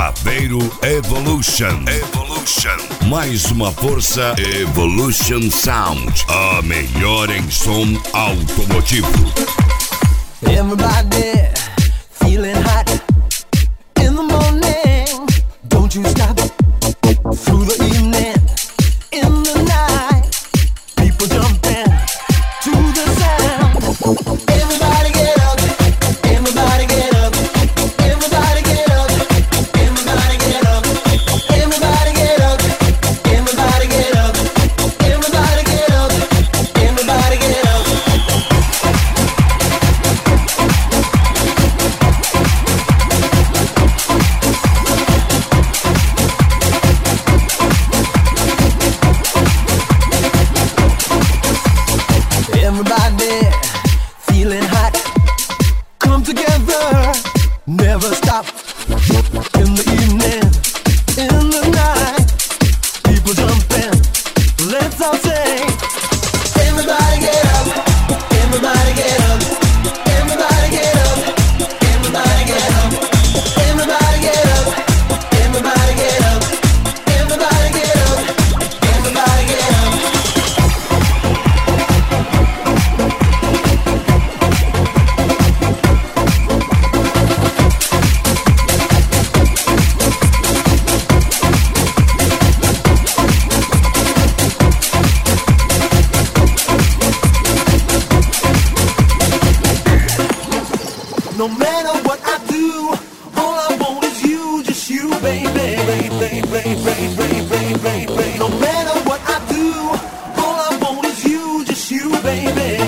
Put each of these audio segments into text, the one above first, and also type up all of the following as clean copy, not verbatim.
Chaveiro Evolution. Mais uma força Evolution Sound. A melhor em som automotivo. Everybody feeling hot in the morning. Don't you stop through the evening, in the night. People jumping to the sound. Everybody get up, everybody get up, everybody get up, everybody get up, everybody get up, everybody get up, everybody get up, everybody get up. Everybody feeling hot, come together, never stop. In the evening, in the night, people jumping, let's all sing. Everybody get up, everybody get up, everybody get up, everybody get up, everybody get up, everybody get up, everybody get up, everybody get up. No matter what I do, all I want is you, just you, baby. No matter what I do, all I want is you, just you, baby.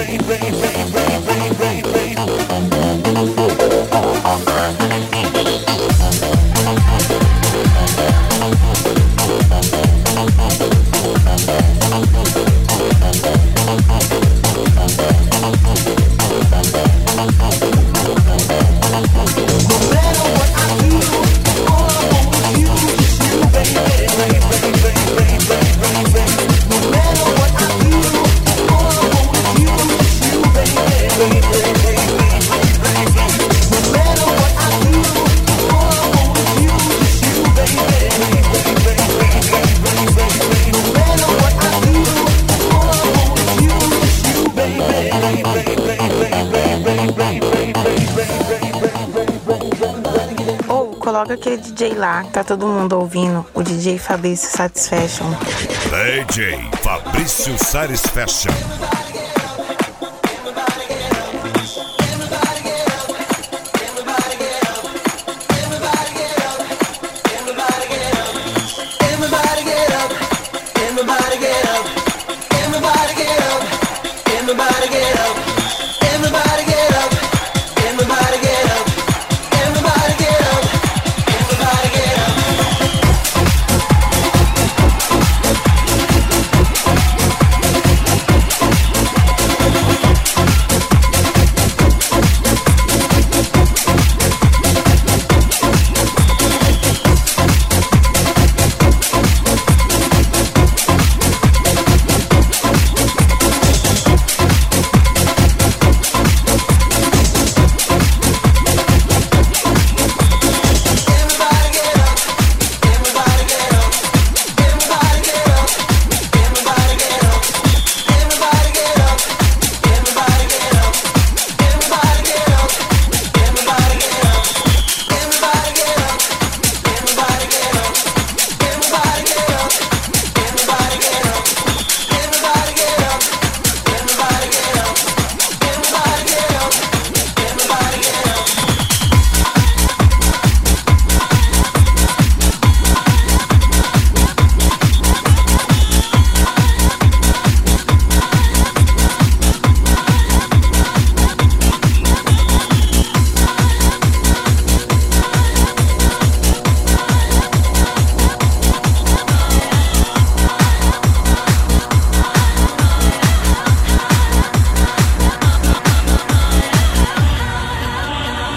Ou coloca aquele DJ lá, tá todo mundo ouvindo, o DJ Fabrício Satisfaction. DJ Fabrício Satisfaction.